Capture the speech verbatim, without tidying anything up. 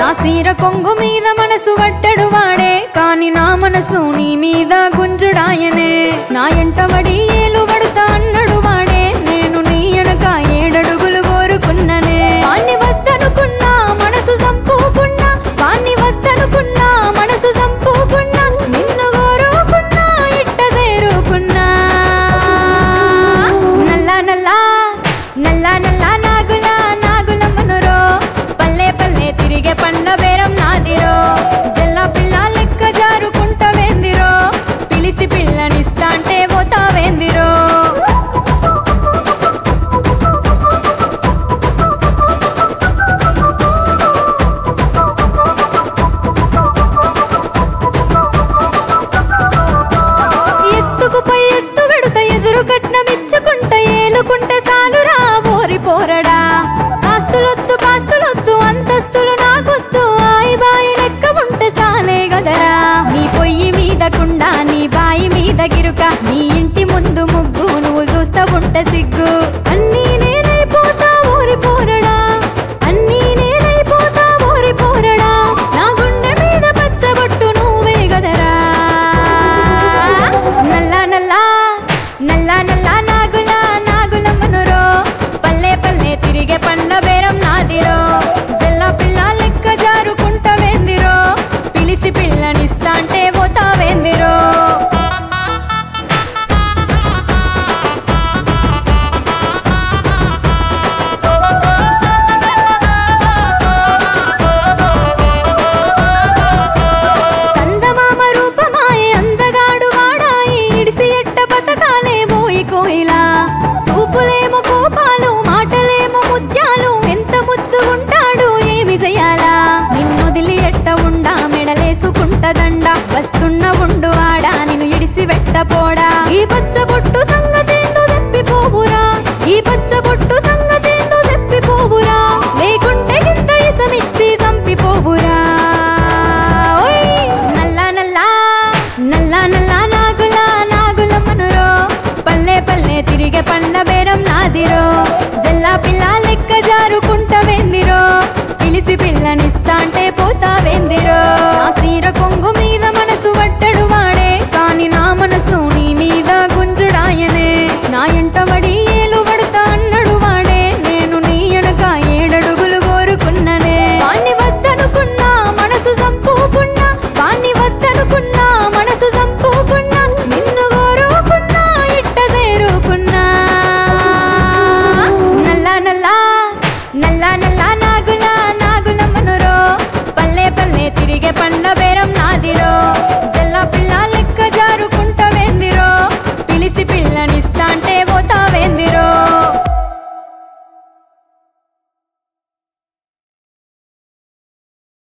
నా సీర కొంగు మీద మనసు పట్టడు వాడే, కాని నా మనసు నీ మీద గుంజుడాయనే. నా ఎంటబడి ఏలు పడుతా అన్నడు వాడే, నేను నీ వెనక ఏడడుగులు కోరుకున్ననే. వాణ్ణి వద్దనుకున్నా మనసు చంపుకున్నా, వాణ్ణి వద్దనుకున్నా మనసు చంపుకున్నా, నిన్ను కోరుకున్నా ఇట్ట చేరుకున్నా. నల్లా నల్లా నల్లా నల్లా నాగులా నాగులమ్మనురో, పల్లె పల్లె తిరిగే పండ్ల బేరం నాదిరో. జల్ల పిల్ల లెక్క జారుకుంటవేందిరో, పిలిసి పిల్లనిస్తాంటే పోతావేందిరో. ఎత్తుకు పై ఎత్తు పెడుత ఎదురు కట్నమిచ్చుకుంట ఏలుకుంటే సాలురా ఓరి పోరడా. ఆస్తులొద్దు పాస్తులొద్దు అంతస్తులు నాకొద్దు, ఆయి బాయి లెక్క ఉంటే సాలే గదరా. నీ పొయ్యి మీద కుండ నీ బాయి మీద గిరుక, నీ ఇంటి ముందు ముగ్గు నువ్వు చూస్తా ఉంటే సిగ్గు. అన్నీ నేనైపోతా ఓరి పోరడా, అన్నీ నేనైపోతా ఓరి పోరడా. నా గుండె మీద పచ్చబొట్టు నువ్వే గదరా. నల్లా నల్లా నల్లా నల్లా నాగులా నాగులమ్మనురో, పల్లె పల్లె తిరిగే పండ్ల బేరం నాదిరో. జల్ల పిల్ల లెక్క జారుకుంటవేందిరో, పిలిసి పిల్లనిస్తాంటే పోతావేందిరో. సందమామ రూపమాయే అందగాడు వాడాయి, ఇడిసి ఎట్ట బతకాలే బోయి కోయిలా. సూపులేమో కోపాలు మాటలేమో ముత్యాలు, ఎంత ముద్దు ఉంటాడు ఏమి చెయ్యాలా. నిన్నొదిలి ఎట్ట ఉండా మెడలేసుకుంటదండ, వస్తున్న ఉండు ఆడా నిన్ను ఇడిసి వెట్టపోడా. ఈ పచ్చబొట్టు సంగతేందో తెప్పిపోవురా, ఈ పచ్చబొట్టు సంగతేందో తెప్పిపోవురా, లేకుంటే ఇంత ఇసమిచ్చి చంపిపోవురా. ఓయ్ నల్లా నల్లా నల్లా నల్లా నాగులా నాగులమ్మనురో, పల్లె పల్లె తిరిగే పండ్ల బేరం నాదిరో. జల్లా పిల్ల లెక్క జారుకుంటవేందిరో, పిలిసి పిల్లనిస్తాంటే పోతావేందిరో. నా సీర కొంగు మీద మనసు పట్టడు వాడే, కాని నా మనసు నీ మీద గుంజుడాయనే. నా ఎంటబడి ఏలు పడుతా అన్నడు వాడే, నేను నీ వెనక ఏడడుగులు కోరుకున్ననే. వాణ్ణి వద్దనుకున్నా మనసు చంపుకున్నా, వాణ్ణి వద్దనుకున్నా మనసు చంపుకున్నా, నిన్ను కోరుకున్నా ఇట్ట చేరుకున్నా. నల్లా నల్లా నల్లా నల్లా నాగులా నాగులమ్మనురో, పల్లె పల్లె తిరిగే పండ్ల బేరం నాదిరో. జల్ల పిల్ల లెక్క